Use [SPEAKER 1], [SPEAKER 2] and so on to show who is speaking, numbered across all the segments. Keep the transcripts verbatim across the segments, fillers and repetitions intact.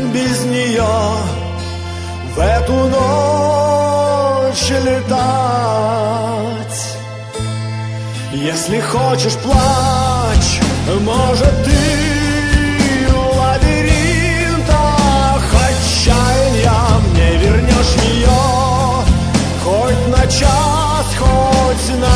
[SPEAKER 1] без нее в эту ночь летать. Если хочешь, плачь, может, ты в лабиринтах отчаяния мне вернешь ее хоть на час, хоть на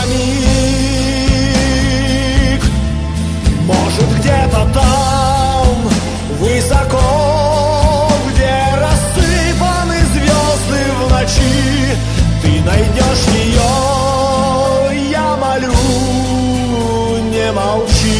[SPEAKER 1] миг. Может, где-то там высоко, где рассыпаны звезды в ночи, ты найдешь ее. Я молю, не молчи.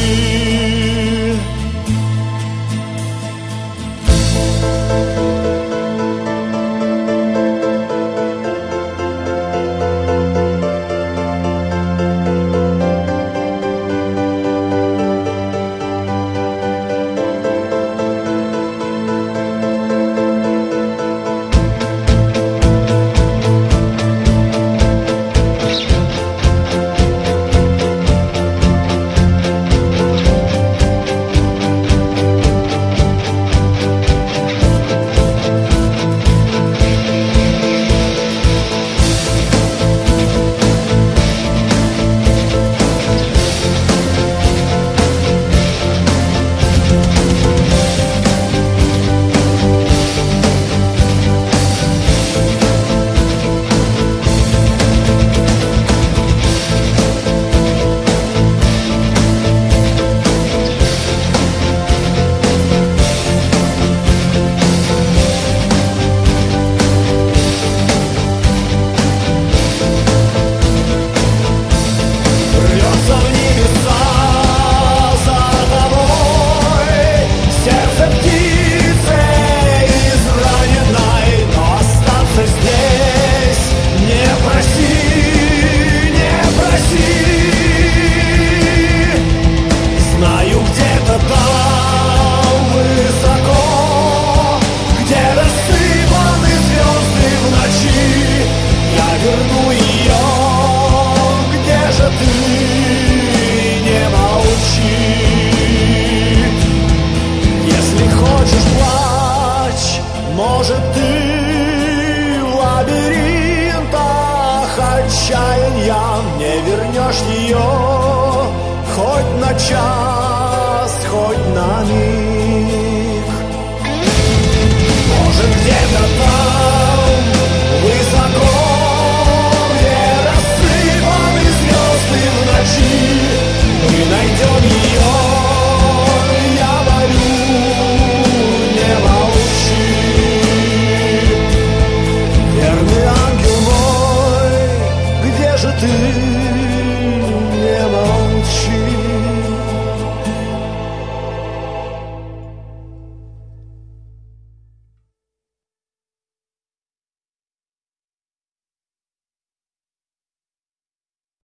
[SPEAKER 1] Может, ты в лабиринтах отчаяния мне вернешь ее хоть на час, хоть на миг.